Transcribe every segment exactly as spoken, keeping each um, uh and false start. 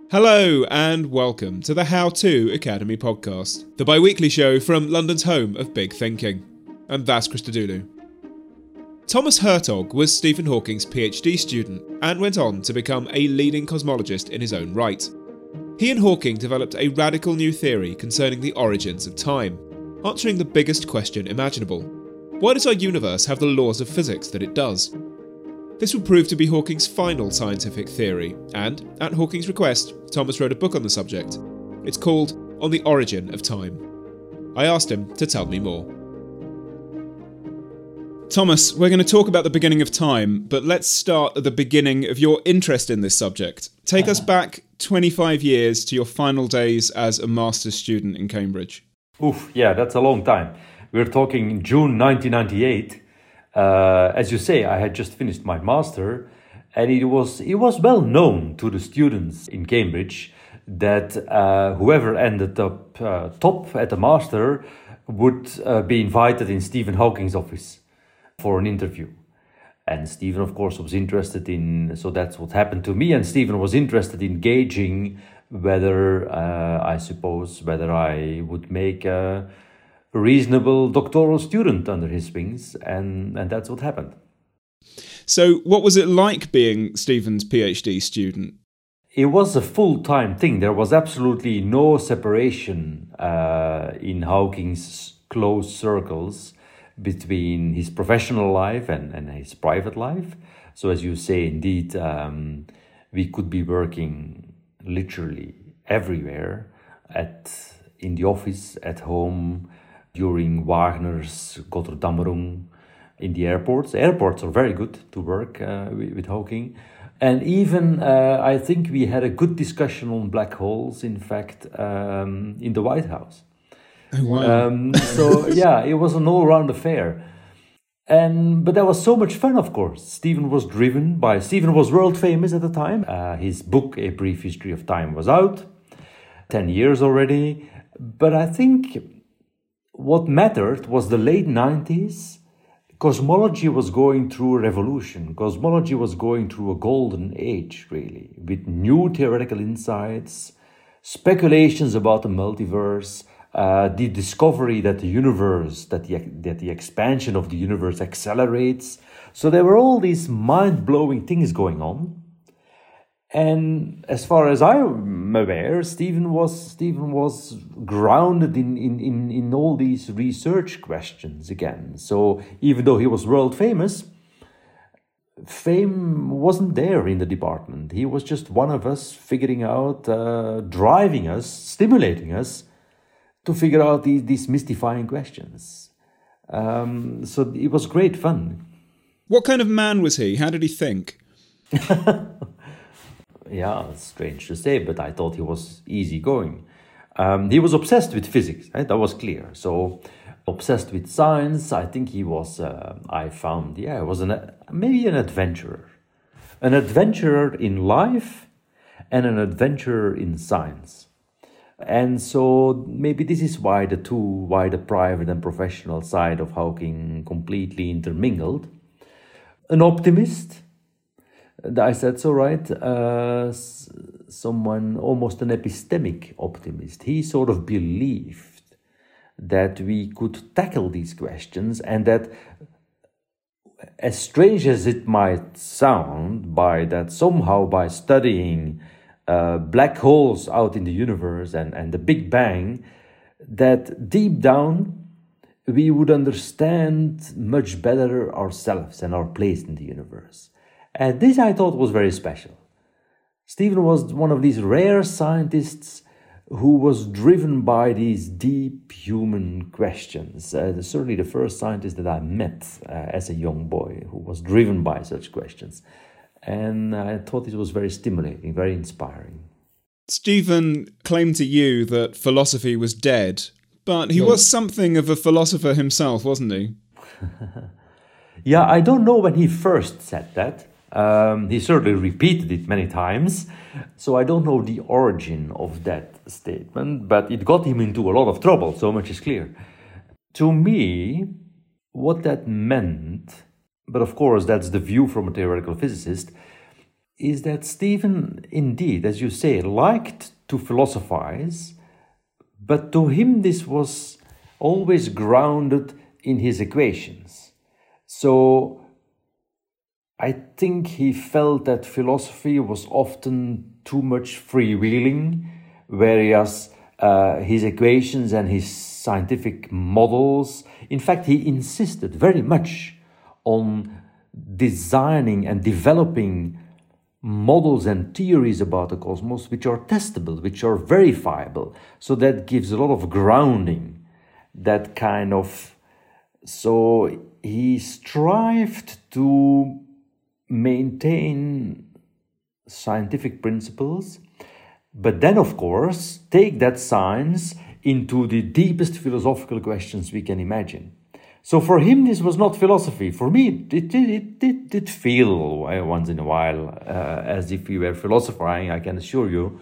Hello and welcome to the How To Academy podcast, the bi-weekly show from London's home of big thinking. And that's Christodoulou. Thomas Hertog was Stephen Hawking's PhD student and went on to become a leading cosmologist in his own right. He and Hawking developed a radical new theory concerning the origins of time, answering the biggest question imaginable. Why does our universe have the laws of physics that it does? This would prove to be Hawking's final scientific theory, and, at Hawking's request, Thomas wrote a book on the subject. It's called On the Origin of Time. I asked him to tell me more. Thomas, we're going to talk about the beginning of time, but let's start at the beginning of your interest in this subject. Take us back twenty-five years to your final days as a master's student in Cambridge. Oof, yeah, that's a long time. We're talking June nineteen ninety-eight. Uh, as you say, I had just finished my master, and it was it was well known to the students in Cambridge that uh, whoever ended up uh, top at the master would uh, be invited in Stephen Hawking's office for an interview. And Stephen, of course, was interested in, so that's what happened to me, and Stephen was interested in gauging whether, uh, I suppose, whether I would make a reasonable doctoral student under his wings, and, and that's what happened. So what was it like being Stephen's PhD student? It was a full-time thing. There was absolutely no separation uh, in Hawking's close circles between his professional life and, and his private life. So as you say, indeed, um, we could be working literally everywhere, at in the office, at home, during Wagner's Gotterdammerung, in the airports. Airports are very good to work uh, with, with Hawking. And even, uh, I think we had a good discussion on black holes, in fact, um, in the White House. Oh, wow. Um, so, yeah, it was an all-round affair. And But that was so much fun, of course. Stephen was driven by... Stephen was world famous at the time. Uh, his book, A Brief History of Time, was out. Ten years already. But I think what mattered was the late nineties. Cosmology was going through a revolution. Cosmology was going through a golden age, really, with new theoretical insights, speculations about the multiverse, uh, the discovery that the universe, that the, that the expansion of the universe accelerates. So there were all these mind-blowing things going on. And as far as I'm aware, Stephen was Stephen was grounded in, in, in, in all these research questions again. So even though he was world famous, fame wasn't there in the department. He was just one of us figuring out, uh, driving us, stimulating us to figure out these, these mystifying questions. Um, so it was great fun. What kind of man was he? How did he think? Yeah, it's strange to say, but I thought he was easygoing. Um, he was obsessed with physics, right? That was clear. So, obsessed with science, I think he was, uh, I found, yeah, was an, maybe an adventurer. An adventurer in life and an adventurer in science. And so, maybe this is why the two, why the private and professional side of Hawking completely intermingled. An optimist. I said so, right? Uh, someone, almost an epistemic optimist. He sort of believed that we could tackle these questions, and that, as strange as it might sound, by that somehow by studying uh, black holes out in the universe and, and the Big Bang, that deep down we would understand much better ourselves and our place in the universe. And this I thought was very special. Stephen was one of these rare scientists who was driven by these deep human questions. Uh, certainly the first scientist that I met uh, as a young boy who was driven by such questions. And I thought it was very stimulating, very inspiring. Stephen claimed to you that philosophy was dead, but he no. was something of a philosopher himself, wasn't he? Yeah, I don't know when he first said that. Um, he certainly repeated it many times, so I don't know the origin of that statement, but it got him into a lot of trouble, so much is clear. To me, what that meant, but of course that's the view from a theoretical physicist, is that Stephen, indeed, as you say, liked to philosophize, but to him this was always grounded in his equations. So I think he felt that philosophy was often too much freewheeling, whereas uh, his equations and his scientific models, in fact, he insisted very much on designing and developing models and theories about the cosmos which are testable, which are verifiable. So that gives a lot of grounding, that kind of... So he strived to maintain scientific principles, but then, of course, take that science into the deepest philosophical questions we can imagine. So for him, this was not philosophy. For me, it did it, it, it feel once in a while uh, as if we were philosophizing, I can assure you.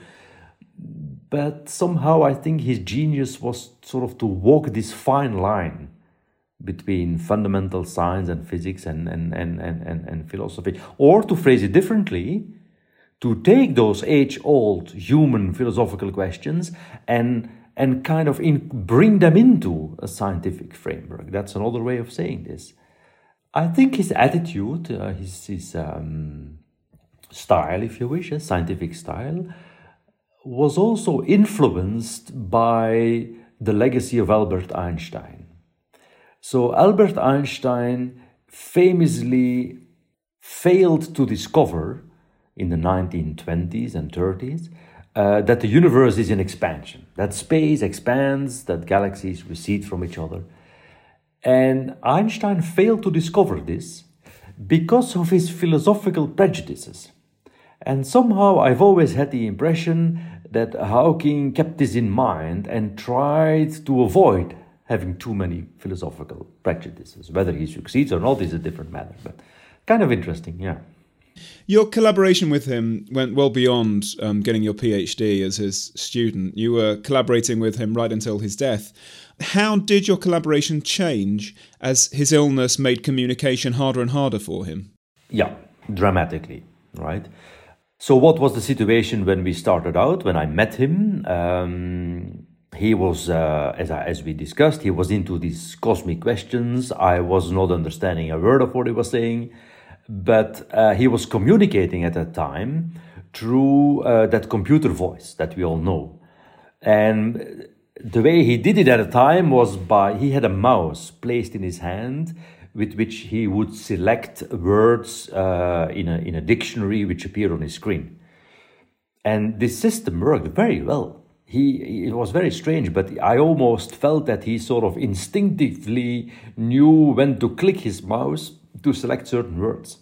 But somehow I think his genius was sort of to walk this fine line between fundamental science and physics and, and, and, and, and, and philosophy. Or to phrase it differently, to take those age-old human philosophical questions and and kind of in, bring them into a scientific framework. That's another way of saying this. I think his attitude, uh, his, his um, style, if you wish, a scientific style, was also influenced by the legacy of Albert Einstein. So Albert Einstein famously failed to discover in the nineteen twenties and thirties Uh, that the universe is in expansion, that space expands, that galaxies recede from each other. And Einstein failed to discover this because of his philosophical prejudices. And somehow I've always had the impression that Hawking kept this in mind and tried to avoid having too many philosophical prejudices. Whether he succeeds or not is a different matter, but kind of interesting, yeah. Your collaboration with him went well beyond um, getting your PhD as his student. You were collaborating with him right until his death. How did your collaboration change as his illness made communication harder and harder for him? Yeah, dramatically, right? So what was the situation when we started out, when I met him? Um, he was, uh, as, I, as we discussed, he was into these cosmic questions. I was not understanding a word of what he was saying. But uh, he was communicating at that time through uh, that computer voice that we all know. And the way he did it at the time was by, he had a mouse placed in his hand with which he would select words uh, in a, in a dictionary which appeared on his screen. And this system worked very well. He, it was very strange, but I almost felt that he sort of instinctively knew when to click his mouse to select certain words.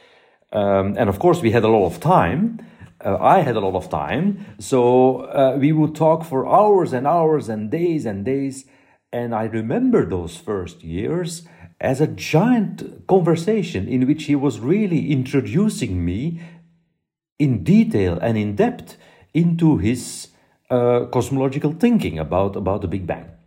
Um, and of course, we had a lot of time. Uh, I had a lot of time. So uh, we would talk for hours and hours and days and days. And I remember those first years as a giant conversation in which he was really introducing me in detail and in depth into his uh, cosmological thinking about, about the Big Bang.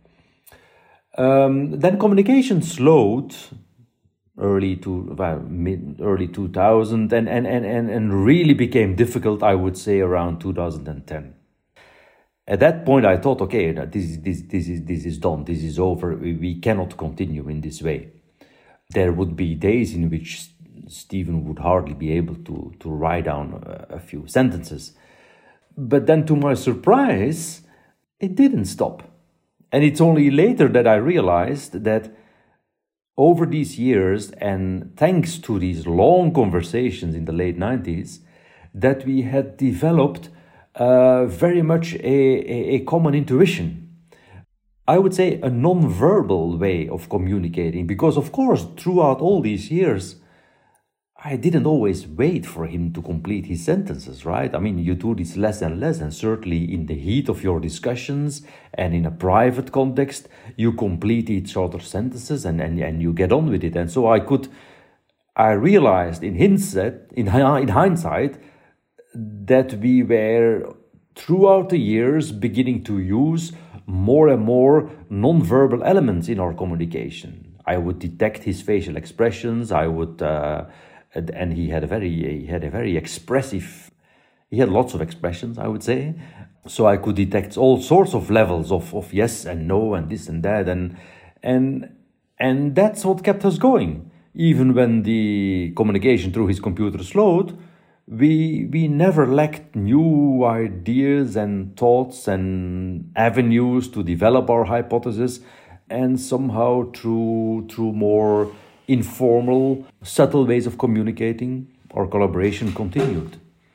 Um, then communication slowed early to well, mid early two thousand and, and, and, and really became difficult, I would say, around two thousand ten. At that point, I thought, okay, this, this, this, is, this is done, this is over, we, we cannot continue in this way. There would be days in which Stephen would hardly be able to, to write down a, a few sentences. But then, to my surprise, it didn't stop. And it's only later that I realized that over these years, and thanks to these long conversations in the late nineties, that we had developed uh, very much a, a, a common intuition. I would say a non-verbal way of communicating, because of course, throughout all these years, I didn't always wait for him to complete his sentences, right? I mean, you do this less and less, and certainly in the heat of your discussions and in a private context, you complete each other's sentences and, and, and you get on with it. And so I could, I realized in hindsight, in, in hindsight, that we were throughout the years beginning to use more and more non-verbal elements in our communication. I would detect his facial expressions, I would... Uh, and, and he had a very he had a very expressive. He had lots of expressions, I would say. So I could detect all sorts of levels of, of yes and no and this and that, and and and that's what kept us going. Even when the communication through his computer slowed, we we never lacked new ideas and thoughts and avenues to develop our hypothesis, and somehow through through more informal, subtle ways of communicating, our collaboration continued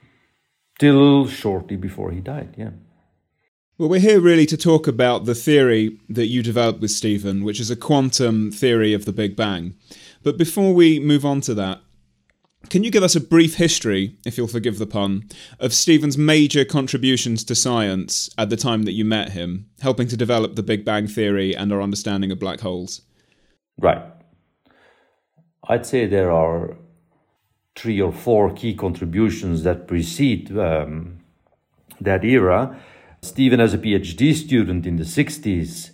till shortly before he died. Yeah. Well, we're here really to talk about the theory that you developed with Stephen, which is a quantum theory of the Big Bang. But before we move on to that, can you give us a brief history, if you'll forgive the pun, of Stephen's major contributions to science at the time that you met him, helping to develop the Big Bang theory and our understanding of black holes? Right. I'd say there are three or four key contributions that precede um, that era. Stephen, as a PhD student in the sixties,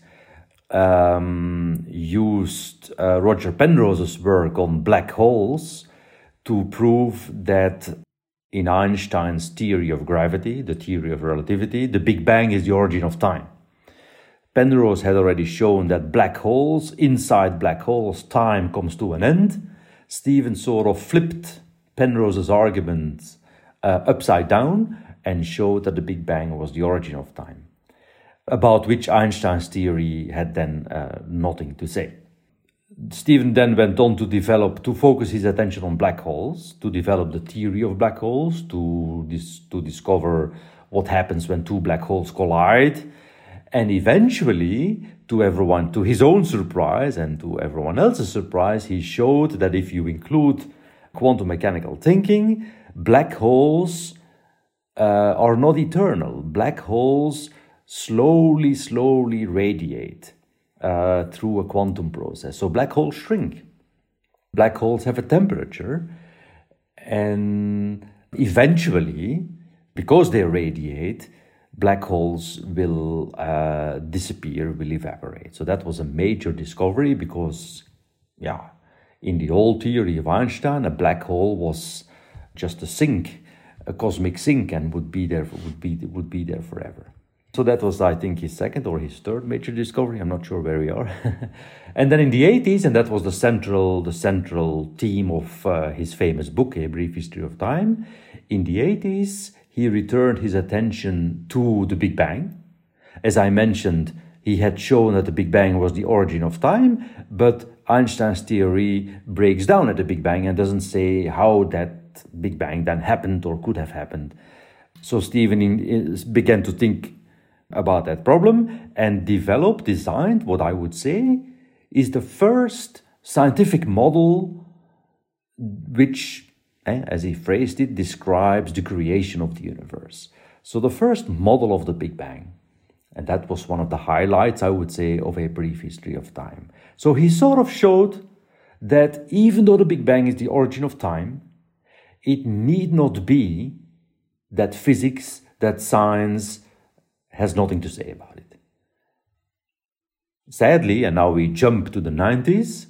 um, used uh, Roger Penrose's work on black holes to prove that in Einstein's theory of gravity, the theory of relativity, the Big Bang is the origin of time. Penrose had already shown that black holes, inside black holes, time comes to an end. Stephen sort of flipped Penrose's argument uh, upside down and showed that the Big Bang was the origin of time, about which Einstein's theory had then uh, nothing to say. Stephen then went on to develop, to focus his attention on black holes, to develop the theory of black holes, to, dis- to discover what happens when two black holes collide, and eventually, to everyone, to his own surprise and to everyone else's surprise, he showed that if you include quantum mechanical thinking, black holes uh, are not eternal. Black holes slowly, slowly radiate uh, through a quantum process. So black holes shrink. Black holes have a temperature, and eventually, because they radiate, black holes will uh, disappear, will evaporate. So that was a major discovery because, yeah, in the old theory of Einstein, a black hole was just a sink, a cosmic sink, and would be there, would be would be there forever. So that was, I think, his second or his third major discovery. I'm not sure where we are. And then in the eighties, and that was the central the central theme of uh, his famous book, A Brief History of Time. In the eighties, he returned his attention to the Big Bang. As I mentioned, he had shown that the Big Bang was the origin of time, but Einstein's theory breaks down at the Big Bang and doesn't say how that Big Bang then happened or could have happened. So Stephen in, in, began to think about that problem and developed, designed what I would say is the first scientific model which, eh, as he phrased it, describes the creation of the universe. So the first model of the Big Bang, and that was one of the highlights, I would say, of A Brief History of Time. So he sort of showed that even though the Big Bang is the origin of time, it need not be that physics, that science has nothing to say about it. Sadly, and now we jump to the nineties,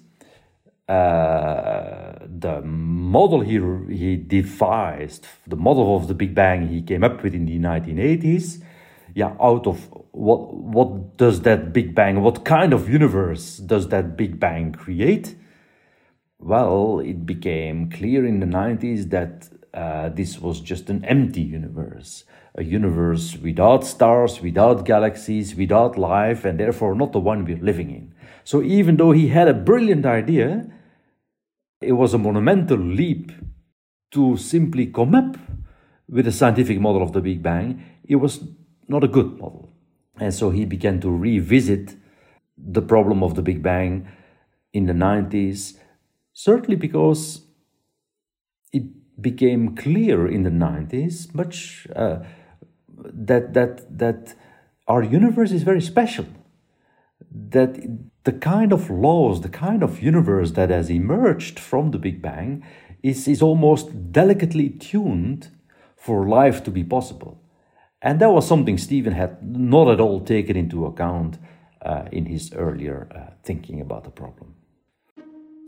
uh, the model he, he devised, the model of the Big Bang he came up with in the nineteen eighties, yeah, out of what what does that Big Bang, what kind of universe does that Big Bang create? Well, it became clear in the nineties that uh, this was just an empty universe, a universe without stars, without galaxies, without life, and therefore not the one we're living in. So even though he had a brilliant idea, it was a monumental leap to simply come up with a scientific model of the Big Bang. It was not a good model. And so he began to revisit the problem of the Big Bang in the nineties, certainly because it became clear in the nineties much uh, that that that our universe is very special. That the kind of laws, the kind of universe that has emerged from the Big Bang is, is almost delicately tuned for life to be possible. And that was something Stephen had not at all taken into account uh, in his earlier uh, thinking about the problem.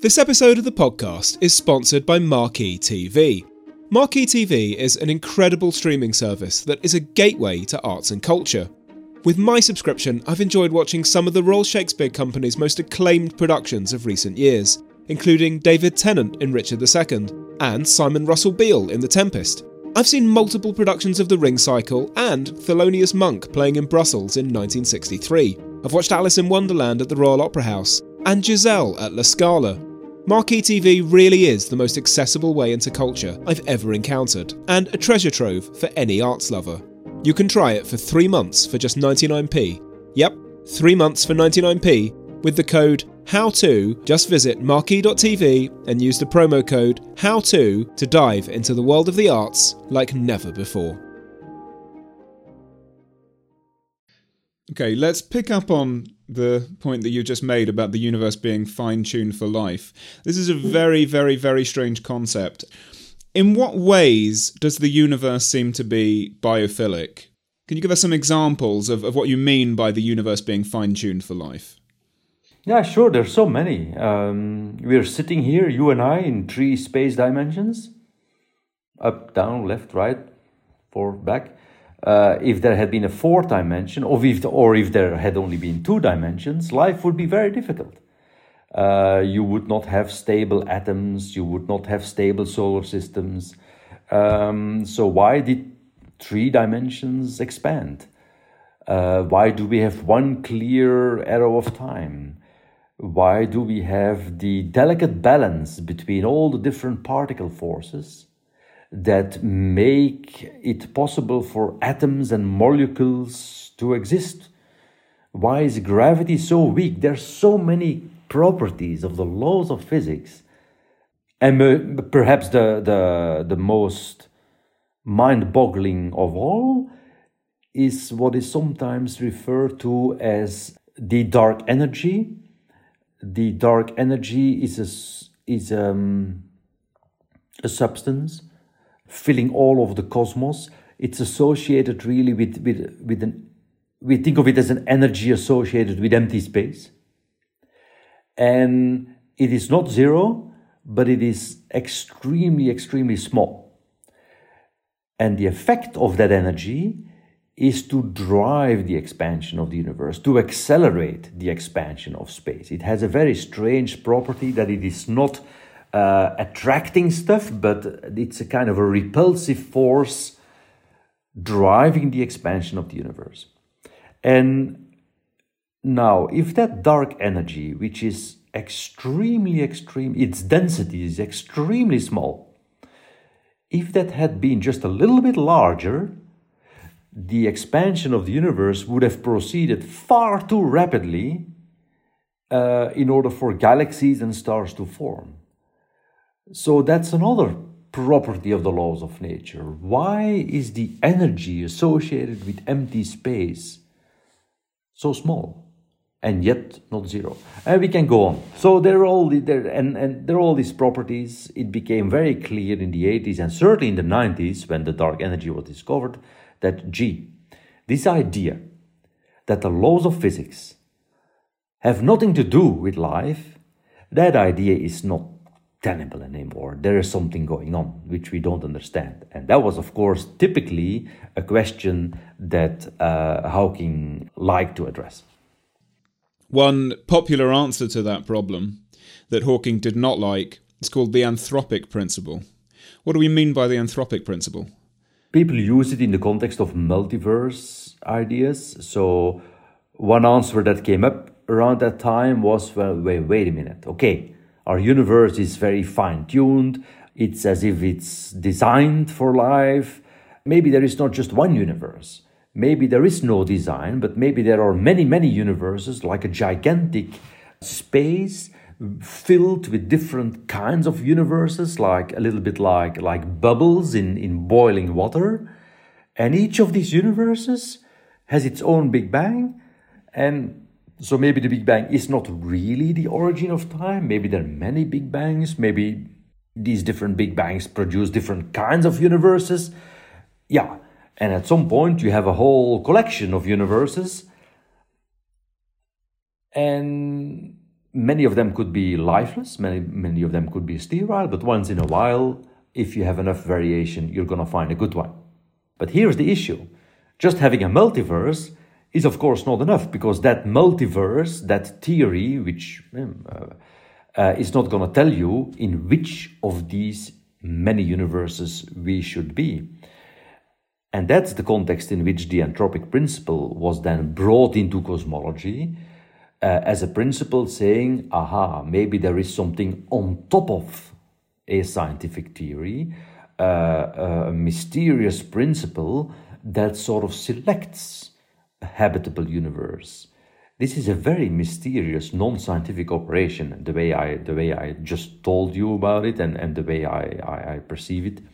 This episode of the podcast is sponsored by Marquee T V. Marquee T V is an incredible streaming service that is a gateway to arts and culture. With my subscription, I've enjoyed watching some of the Royal Shakespeare Company's most acclaimed productions of recent years, including David Tennant in Richard the Second and Simon Russell Beale in The Tempest. I've seen multiple productions of The Ring Cycle and Thelonious Monk playing in Brussels in nineteen sixty-three. I've watched Alice in Wonderland at the Royal Opera House and Giselle at La Scala. Marquee T V really is the most accessible way into culture I've ever encountered, and a treasure trove for any arts lover. You can try it for three months for just ninety-nine p. Yep, three months for ninety-nine p with the code HOWTO. Just visit marquee dot t v and use the promo code HOWTO to dive into the world of the arts like never before. Okay, let's pick up on the point that you just made about the universe being fine-tuned for life. This is a very, very, very strange concept. In what ways does the universe seem to be biophilic? Can you give us some examples of, of what you mean by the universe being fine-tuned for life? Yeah, sure, there's so many. Um, we're sitting here, you and I, in three space dimensions. Up, down, left, right, forward, back. Uh, if there had been a fourth dimension, or if, or if there had only been two dimensions, life would be very difficult. Uh, you would not have stable atoms, you would not have stable solar systems. Um, so why did three dimensions expand? Uh, why do we have one clear arrow of time? Why do we have the delicate balance between all the different particle forces that make it possible for atoms and molecules to exist? Why is gravity so weak? There's so many properties of the laws of physics. And uh, perhaps the, the, the most mind-boggling of all is what is sometimes referred to as the dark energy. The dark energy is a, is, um, a substance filling all of the cosmos. It's associated really with, with, with an, we think of it as an energy associated with empty space. And it is not zero, but it is extremely, extremely small. And the effect of that energy is to drive the expansion of the universe, to accelerate the expansion of space. It has a very strange property that it is not Uh, attracting stuff, but it's a kind of a repulsive force driving the expansion of the universe. And now, if that dark energy, which is extremely, extreme, its density is extremely small, if that had been just a little bit larger, the expansion of the universe would have proceeded far too rapidly uh, in order for galaxies and stars to form. So that's another property of the laws of nature. Why is the energy associated with empty space so small and yet not zero? And we can go on. So there are all the, there and, and there are all these properties. It became very clear in the eighties and certainly in the nineties when the dark energy was discovered that, gee, this idea that the laws of physics have nothing to do with life, that idea is not tenable anymore. There is something going on which we don't understand. And that was, of course, typically a question that uh, Hawking liked to address. One popular answer to that problem that Hawking did not like is called the anthropic principle. What do we mean by the anthropic principle? People use it in the context of multiverse ideas. So one answer that came up around that time was, well, wait, wait a minute. Okay, our universe is very fine-tuned. It's as if it's designed for life. Maybe there is not just one universe. Maybe there is no design, but maybe there are many, many universes, like a gigantic space filled with different kinds of universes, like a little bit like, like bubbles in, in boiling water. And each of these universes has its own Big Bang. And so maybe the Big Bang is not really the origin of time. Maybe there are many Big Bangs. Maybe these different Big Bangs produce different kinds of universes. Yeah, and at some point you have a whole collection of universes. And Many of them could be lifeless, many, many of them could be sterile, but once in a while, if you have enough variation, you're going to find a good one. But here's the issue. Just having a multiverse is of course not enough, because that multiverse, that theory, which uh, uh, is not going to tell you in which of these many universes we should be. And that's the context in which the anthropic principle was then brought into cosmology, uh, as a principle saying, aha, maybe there is something on top of a scientific theory, uh, a mysterious principle that sort of selects a habitable universe. This is a very mysterious, non-scientific operation, the way I the way I just told you about it and, and the way I, I, I perceive it.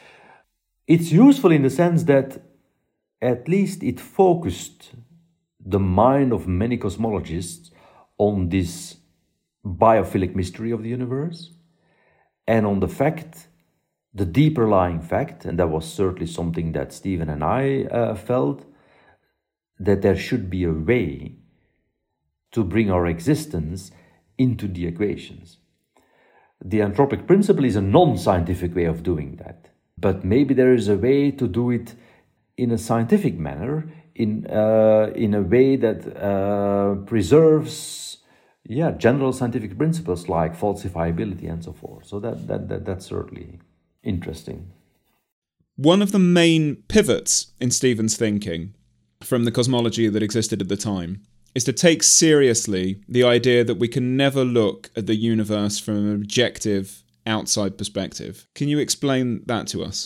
It's useful in the sense that at least it focused the mind of many cosmologists on this biophilic mystery of the universe and on the fact, the deeper lying fact, and that was certainly something that Stephen and I uh, felt, that there should be a way to bring our existence into the equations. The anthropic principle is a non-scientific way of doing that, but maybe there is a way to do it in a scientific manner, in uh, in a way that uh, preserves, yeah, general scientific principles like falsifiability and so forth. So that that, that that's certainly interesting. One of the main pivots in Stephen's thinking from the cosmology that existed at the time is to take seriously the idea that we can never look at the universe from an objective, outside perspective. Can you explain that to us?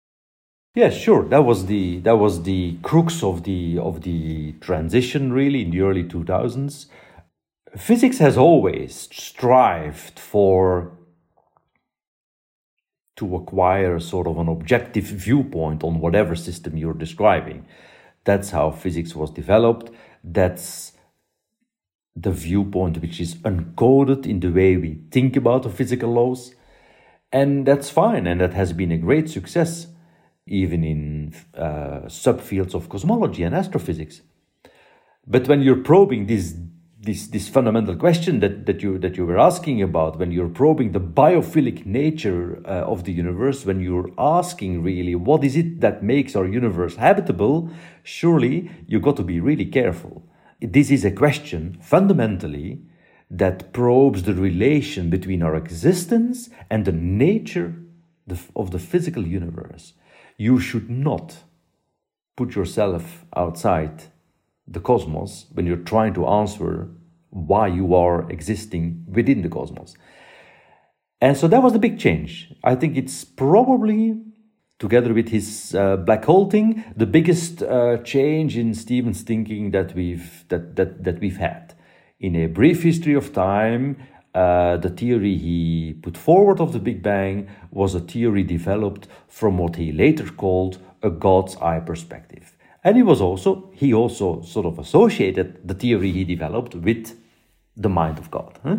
Yes, sure. That was the that was the crux of the of the transition, really, in the early two thousands. Physics has always strived for to acquire a sort of an objective viewpoint on whatever system you're describing. That's how physics was developed. That's the viewpoint which is encoded in the way we think about the physical laws. And that's fine, and that has been a great success, even in uh, subfields of cosmology and astrophysics. But when you're probing this this this fundamental question that, that you that you were asking about, when you're probing the biophilic nature uh, of the universe, when you're asking really what is it that makes our universe habitable, surely you got to be really careful. This is a question fundamentally that probes the relation between our existence and the nature of the physical universe. You should not put yourself outside the cosmos when you're trying to answer why you are existing within the cosmos. And so that was the big change. I think it's probably, together with his uh, black hole thing, the biggest uh, change in Stephen's thinking that we've that that that we've had. In a brief history of time, uh, the theory he put forward of the Big Bang was a theory developed from what he later called a God's eye perspective. And he was also, he also sort of associated the theory he developed with the mind of God. Huh?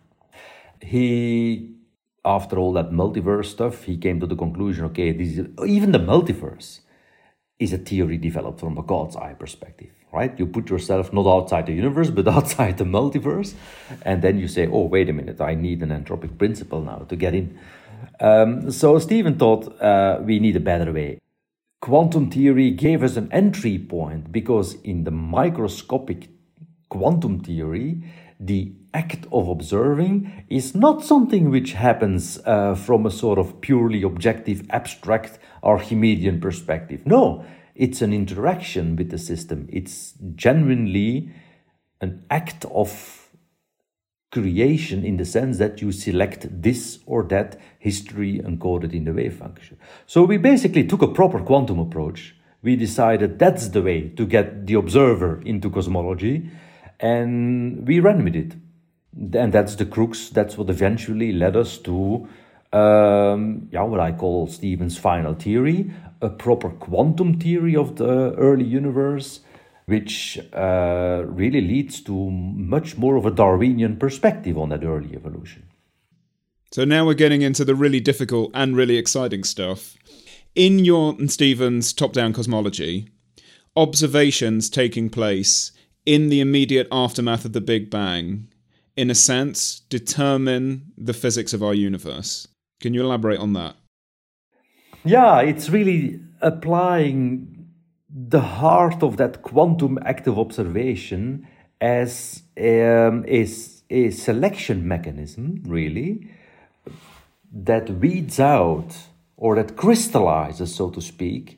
He, after all that multiverse stuff, he came to the conclusion, okay, this is, even the multiverse is a theory developed from a God's eye perspective, right? You put yourself not outside the universe, but outside the multiverse. And then you say, oh, wait a minute, I need an anthropic principle now to get in. Um, so Stephen thought uh, we need a better way. Quantum theory gave us an entry point because in the microscopic quantum theory, the act of observing is not something which happens uh, from a sort of purely objective, abstract Archimedean perspective. No, it's an interaction with the system. It's genuinely an act of creation in the sense that you select this or that history encoded in the wave function. So we basically took a proper quantum approach. We decided that's the way to get the observer into cosmology, and we ran with it. And that's the crux. That's what eventually led us to um, yeah, what I call Stephen's final theory, a proper quantum theory of the early universe, which uh, really leads to much more of a Darwinian perspective on that early evolution. So now we're getting into the really difficult and really exciting stuff. In your and Stephen's top-down cosmology, observations taking place in the immediate aftermath of the Big Bang in a sense, determine the physics of our universe. Can you elaborate on that? Yeah, it's really applying the heart of that quantum active observation as um, a, a selection mechanism, really, that weeds out or that crystallizes, so to speak,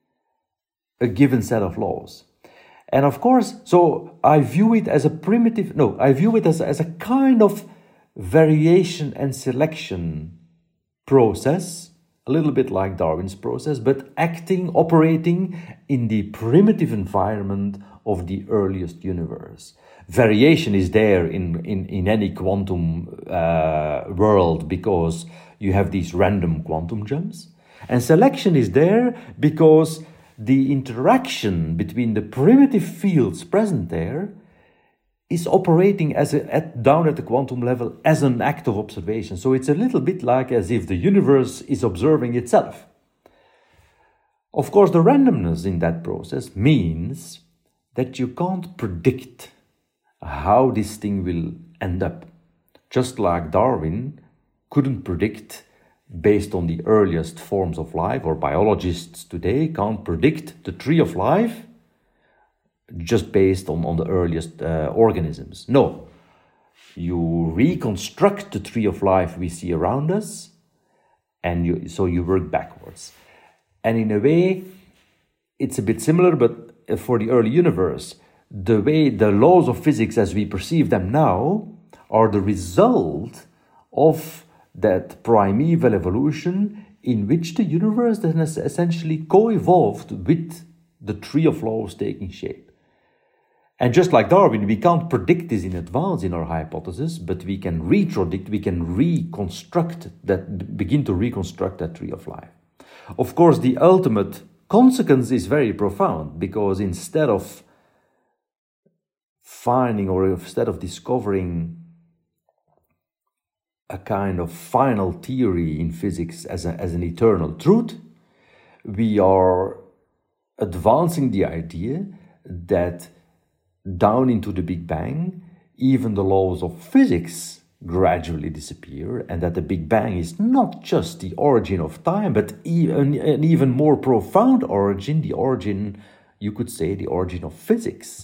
a given set of laws. And of course, so I view it as a primitive, no, I view it as, as a kind of variation and selection process, a little bit like Darwin's process, but acting, operating in the primitive environment of the earliest universe. Variation is there in, in, in any quantum uh, world because you have these random quantum jumps. And selection is there because the interaction between the primitive fields present there is operating as a, at, down at the quantum level as an act of observation. So it's a little bit like as if the universe is observing itself. Of course, the randomness in that process means that you can't predict how this thing will end up. Just like Darwin couldn't predict based on the earliest forms of life, or biologists today can't predict the tree of life just based on, on the earliest uh, organisms. No, you reconstruct the tree of life we see around us, and you, so you work backwards. And in a way, it's a bit similar, but for the early universe, the way the laws of physics as we perceive them now are the result of that primeval evolution in which the universe then has essentially co-evolved with the tree of laws taking shape. And just like Darwin, we can't predict this in advance in our hypothesis, but we can retrodict, we can reconstruct that, begin to reconstruct that tree of life. Of course, the ultimate consequence is very profound, because instead of finding or instead of discovering a kind of final theory in physics as, a, as an eternal truth, we are advancing the idea that down into the Big Bang, even the laws of physics gradually disappear, and that the Big Bang is not just the origin of time, but even, an even more profound origin, the origin, you could say, the origin of physics.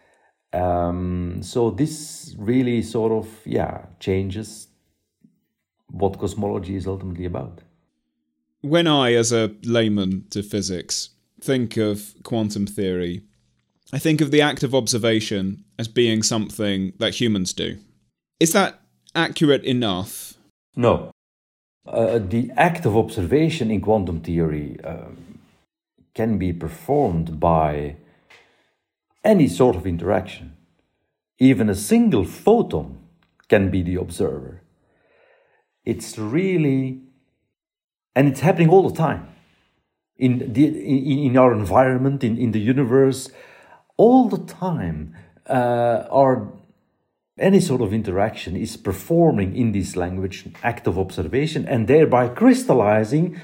Um, so this really sort of, yeah, changes what cosmology is ultimately about. When I, as a layman to physics, think of quantum theory, I think of the act of observation as being something that humans do. Is that accurate enough? No. Uh, the act of observation in quantum theory uh, can be performed by any sort of interaction. Even a single photon can be the observer. It's really, and it's happening all the time. In, the, in, in our environment, in, in the universe, all the time, uh, our, any sort of interaction is performing in this language act of observation, and thereby crystallizing,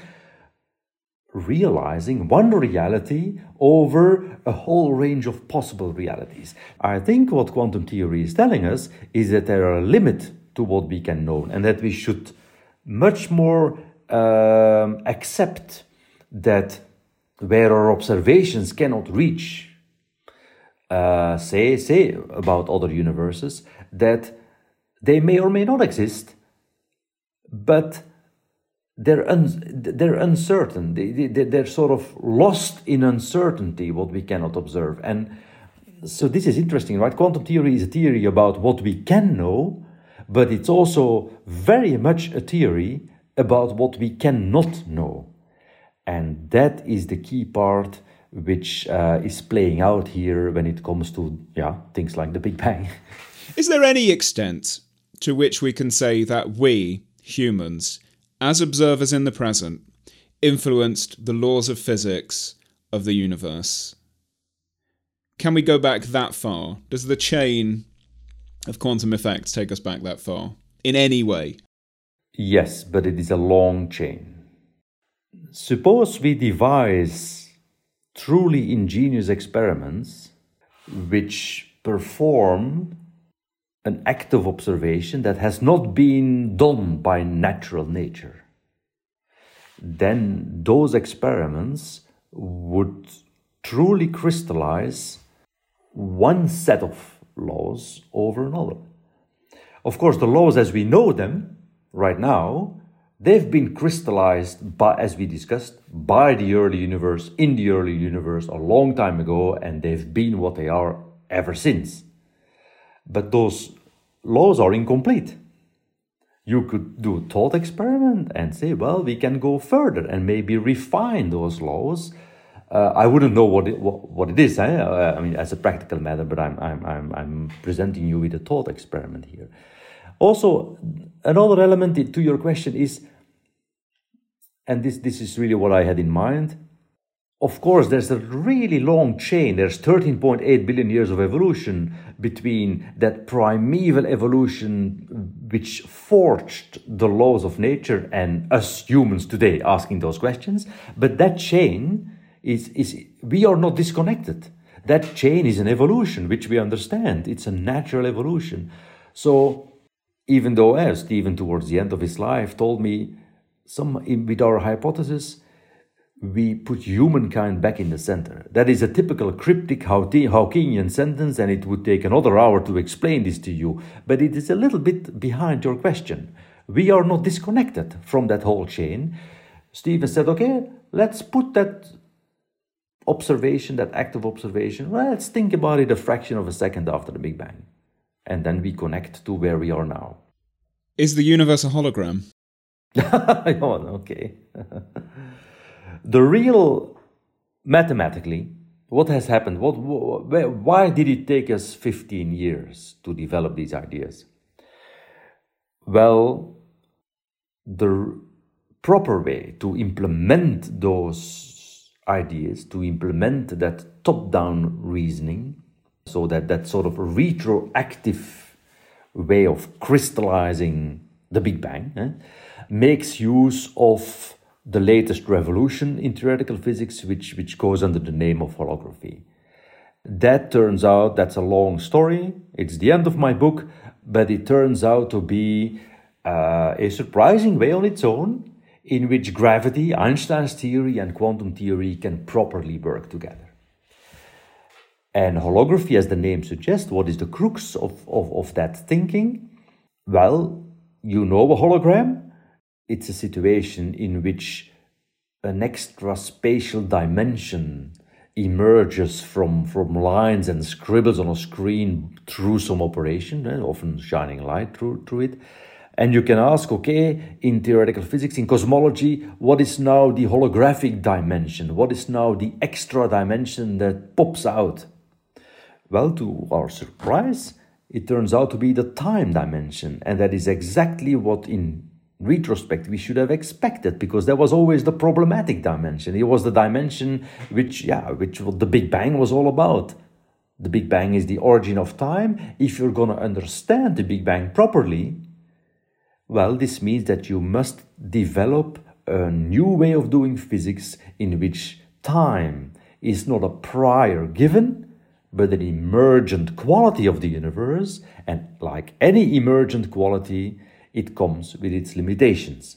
realizing one reality over a whole range of possible realities. I think what quantum theory is telling us is that there are limits to what we can know, and that we should much more um, accept that where our observations cannot reach, uh, say, say about other universes, that they may or may not exist, but they're, un- they're uncertain. They, they, they're sort of lost in uncertainty, what we cannot observe. And so this is interesting, right? Quantum theory is a theory about what we can know, but it's also very much a theory about what we cannot know. And that is the key part which uh, is playing out here when it comes to yeah things like the Big Bang. Is there any extent to which we can say that we, humans, as observers in the present, influenced the laws of physics of the universe? Can we go back that far? Does the chain of quantum effects take us back that far, in any way? Yes, but it is a long chain. Suppose we devise truly ingenious experiments which perform an active observation that has not been done by natural nature, then those experiments would truly crystallize one set of laws over another. Of course, the laws as we know them right now, they've been crystallized by, as we discussed, by the early universe, in the early universe a long time ago, and they've been what they are ever since. But those laws are incomplete. You could do a thought experiment and say, well, we can go further and maybe refine those laws. Uh, I wouldn't know what it, what, what it is, eh? uh, I mean, as a practical matter, but I'm, I'm, I'm, I'm presenting you with a thought experiment here. Also, another element to your question is, and this, this is really what I had in mind, of course, there's a really long chain. There's thirteen point eight billion years of evolution between that primeval evolution which forged the laws of nature and us humans today asking those questions. But that chain is, is we are not disconnected. That chain is an evolution which we understand. It's a natural evolution. So even though uh, Stephen, towards the end of his life, told me, some in, with our hypothesis, we put humankind back in the center. That is a typical cryptic Hawkingian sentence, and it would take another hour to explain this to you. But it is a little bit behind your question. We are not disconnected from that whole chain. Stephen said, okay, let's put that observation, that active observation, well, let's think about it a fraction of a second after the Big Bang. And then we connect to where we are now. Is the universe a hologram? Oh, okay. The real, mathematically, what has happened? What, wh- why did it take us fifteen years to develop these ideas? Well, the proper way to implement those ideas, to implement that top-down reasoning, so that that sort of retroactive way of crystallizing the Big Bang, eh, makes use of the latest revolution in theoretical physics, which, which goes under the name of holography. That turns out, that's a long story, it's the end of my book, but it turns out to be uh, a surprising way on its own, in which gravity, Einstein's theory, and quantum theory can properly work together. And holography, as the name suggests, what is the crux of, of, of that thinking? Well, you know a hologram? It's a situation in which an extra spatial dimension emerges from, from lines and scribbles on a screen through some operation, eh, often shining light through, through it. And you can ask, okay, in theoretical physics, in cosmology, what is now the holographic dimension? What is now the extra dimension that pops out? Well, to our surprise, it turns out to be the time dimension. And that is exactly what in retrospect we should have expected, because that was always the problematic dimension. It was the dimension which, yeah, which the Big Bang was all about. The Big Bang is the origin of time. If you're going to understand the Big Bang properly, well, this means that you must develop a new way of doing physics in which time is not a prior given, but an emergent quality of the universe, and like any emergent quality, it comes with its limitations.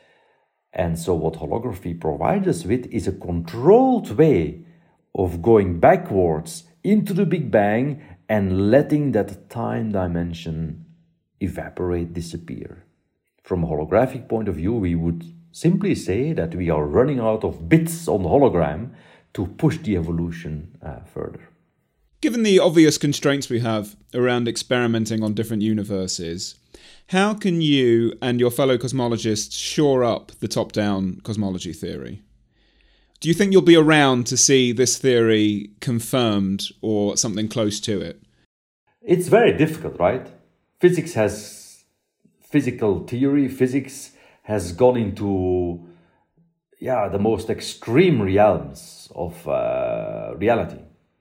And so what holography provides us with is a controlled way of going backwards into the Big Bang and letting that time dimension evaporate, disappear. From a holographic point of view, we would simply say that we are running out of bits on the hologram to push the evolution uh, further. Given the obvious constraints we have around experimenting on different universes, how can you and your fellow cosmologists shore up the top-down cosmology theory? Do you think you'll be around to see this theory confirmed or something close to it? It's very difficult, right? Physics has physical theory, physics has gone into yeah, the most extreme realms of uh, reality.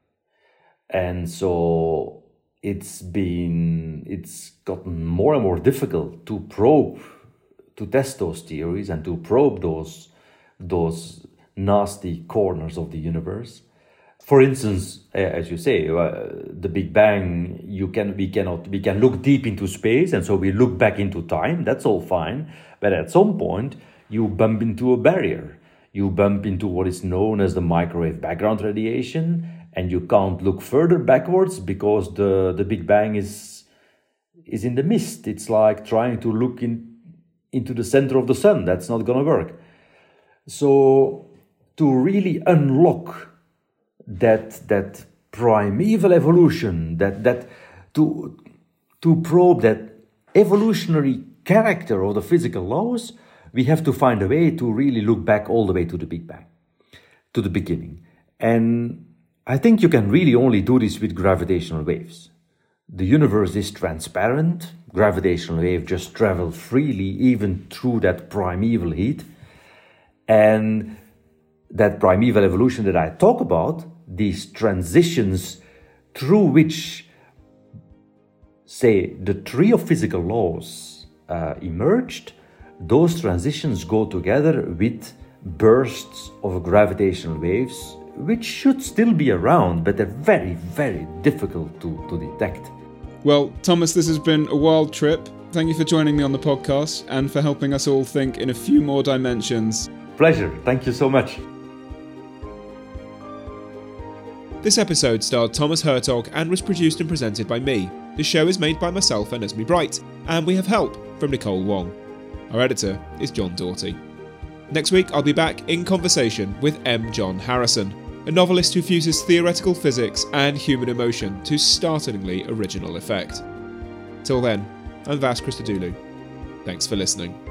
And so it's been, it's gotten more and more difficult to probe, to test those theories and to probe those, those nasty corners of the universe. For instance, as you say, uh, the Big Bang, you can we cannot we can look deep into space, and so we look back into time. That's all fine, but at some point you bump into a barrier. You bump into what is known as the microwave background radiation, and you can't look further backwards because the the Big Bang is is in the mist. It's like trying to look in into the center of the sun. That's not going to work. So to really unlock that that primeval evolution, that that to to probe that evolutionary character of the physical laws, we have to find a way to really look back all the way to the Big Bang, to the beginning. And I think you can really only do this with gravitational waves. The universe is transparent. Gravitational waves just travel freely, even through that primeval heat. And that primeval evolution that I talk about, these transitions through which, say, the tree of physical laws uh, emerged, those transitions go together with bursts of gravitational waves, which should still be around, but they're very, very difficult to, to detect. Well, Thomas, this has been a wild trip. Thank you for joining me on the podcast and for helping us all think in a few more dimensions. Pleasure. Thank you so much. This episode starred Thomas Hertog and was produced and presented by me. The show is made by myself and Esme Bright, and we have help from Nicole Wong. Our editor is John Doughty. Next week I'll be back in conversation with M. John Harrison, a novelist who fuses theoretical physics and human emotion to startlingly original effect. Till then, I'm Vas Christodoulou. Thanks for listening.